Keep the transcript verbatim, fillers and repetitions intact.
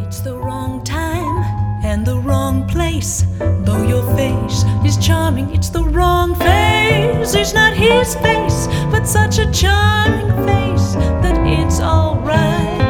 It's the wrong time and the wrong place. Though your face is charming, it's the wrong face. It's not his face, but such a charming face that it's alright.